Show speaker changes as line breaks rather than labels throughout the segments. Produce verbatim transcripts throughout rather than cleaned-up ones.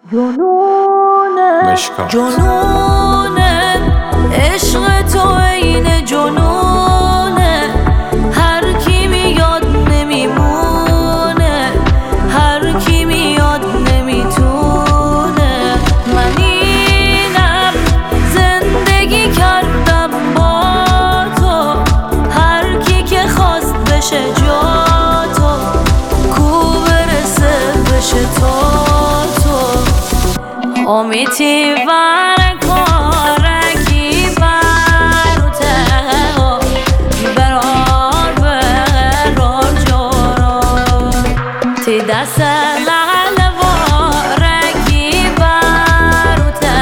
جنونه
جنونه عشق تو این جنونه، هر کی میاد نمیمونه، هر کی میاد نمیتونه. من اینم زندگی کردم با تو، هر کی که خواست بشه جا تو، کو برسه بشه تو تو. امیتی ور کارکی بروته برار برار جارا تی دست لغلوارکی بروته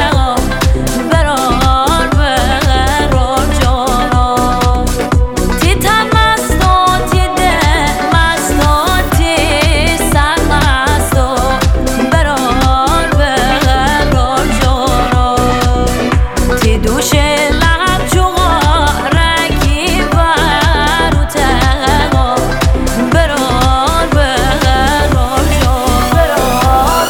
برار برار جارا تی تمستو تی ده مستو تی سمستو برار برار جارا تی دوش لب جوارکی بروته برار برار جارا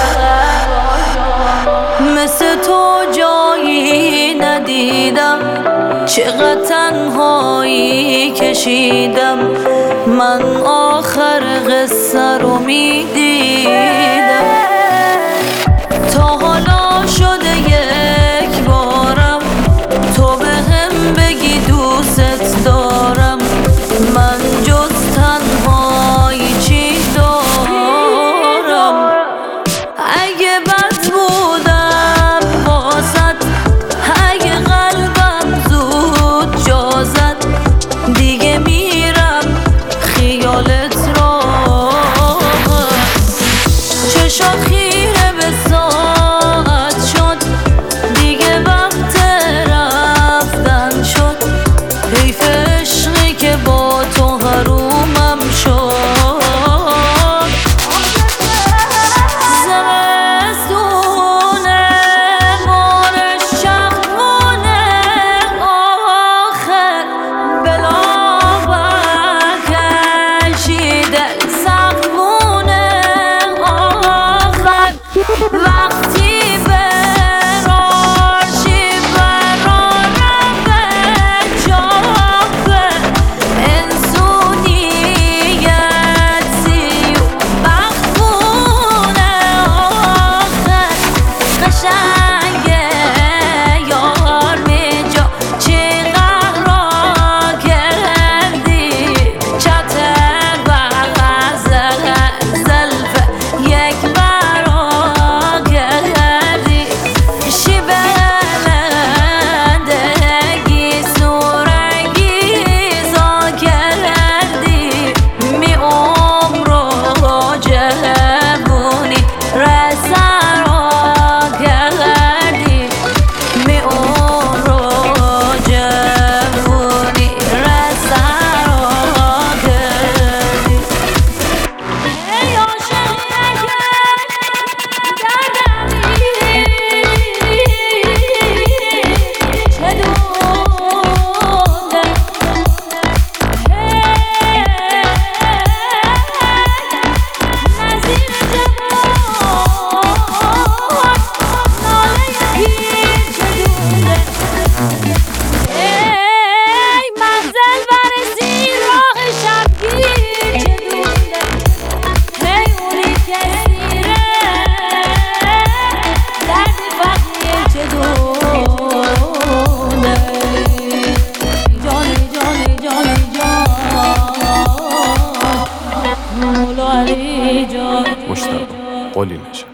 مثل تو جایی ندیدم، چقدر تنهایی کشیدم، من آخر قصه رو میدیدم. تا حالا شده یک بارم تو بهم بگی دوست دارم، من جز تنهایی چی دارم؟ اگه بد بودم بازد، اگه قلبم زود جا زد، دیگه میرم خیالت را. چشات خیره به ساعت شد، دیگه وقت رفتن شد، حیف عشقی که با تو حرومم شد. زمستونه بارش شخمونه، آخر بلابر کشیده سقفونه، آخر وقتی براشی برارم به جافه انسونیتی و بخونه، آخر قشنگه یار میجا چقدر را کردی، چتر و غزل زلف یک برا کردی، شیبلندگی سورنگی زا کردی، می عمرو جهبونی رسا را کردی، می عمرو جهبونی رسا را کردی. ای عاشق
مشتاق قلی نشه.